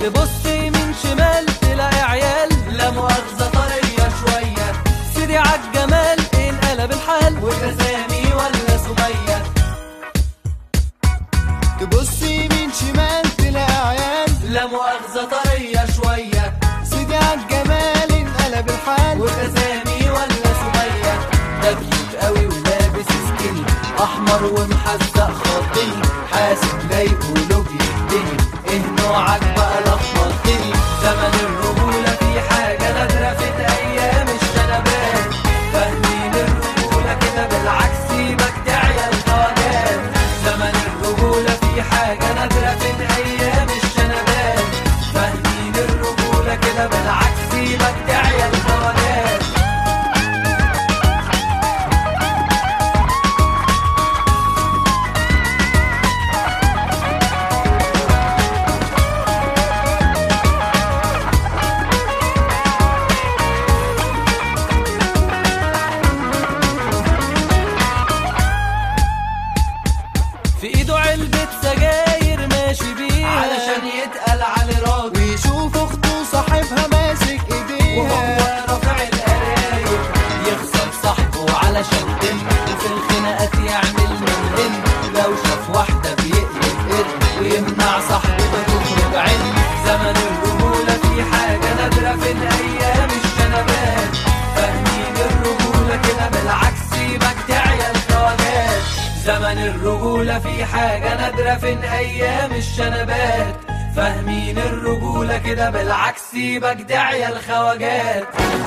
تبص يمين شمال تلاقي عيال لا مؤاخذة طرية شوية، سيدي عالجمال انقلب الحال وكسامي ولا سمية. تبص يمين شمال تلاقي عيال لا مؤاخذة طرية شوية، سيدي عالجمال انقلب الحال وكسامي ولا سمية. ده كيوت قوي ولابس سكيني احمر ومحزق خطيني، حاسب لايق ولو بيهدني، ايه نوعك بقى لخبطتني. زمن الرجولة في حاجة نادرة في ايام الشنبات، فاهمين الرجولة كده بالعكس سيبك تعيا الخواجات. زمن الرجولة في حاجة نادرة في ايام الشنبات، فاهمين الرجولة كده بالعكس سيبك تعيا الخواجات. في ايده علبة سجاير ماشي بيها علشان يتقل على راجل، ويشوف اخته صاحبها ماسك ايديها وهو رافع القرايب يخسر صاحبه علشان دم، وفي الخناقات يعمل منهم لو شاف واحدة بيقلب قرد ويمنع صاحبه تخرج عين. زمن الرجولة في حاجة نادرة في الأيام الشنبات، فاهمين الرجولة كده بالعكس سيبك تعيا الخواجات. زمن الرجولة في حاجة نادرة في أيام الشنبات، فاهمين الرجولة كده بالعكس سيبك داعية الخواجات.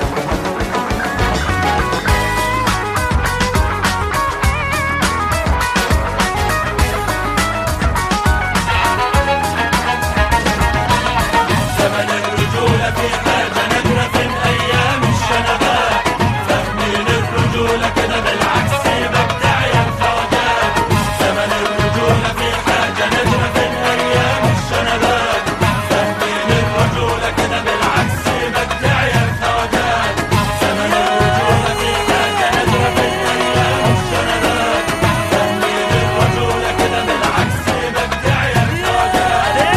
زمن الرجولة في حاجة نادرة في أيام الشنبات، فاهمين الرجولة كده بالعكس سيبك داعية الخواجات. زمن الرجولة في حاجة نادرة في أيام الشنبات، فاهمين الرجولة كده بالعكس سيبك داعية الخواجات. زمن الرجولة في حاجة نادرة في أيام الشنبات، فاهمين الرجولة كده بالعكس سيبك داعية الخواجات.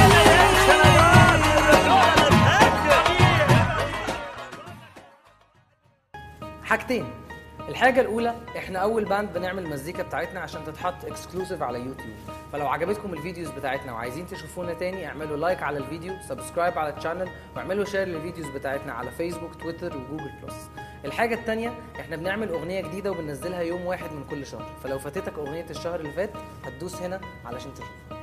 حاجتين. الحاجة الأولى احنا أول باند بنعمل المزيكا بتاعتنا عشان تتحط اكسكلوسيف على يوتيوب، فلو عجبتكم الفيديوز بتاعتنا وعايزين تشوفونا تاني اعملوا لايك على الفيديو، سبسكرايب على الشانل، واعملوا شير للفيديوز بتاعتنا على فيسبوك تويتر وجوجل بلس. الحاجة التانية احنا بنعمل أغنية جديدة وبننزلها يوم 1 من كل شهر، فلو فاتتك أغنية الشهر اللي فات هتدوس هنا علشان تشوفها.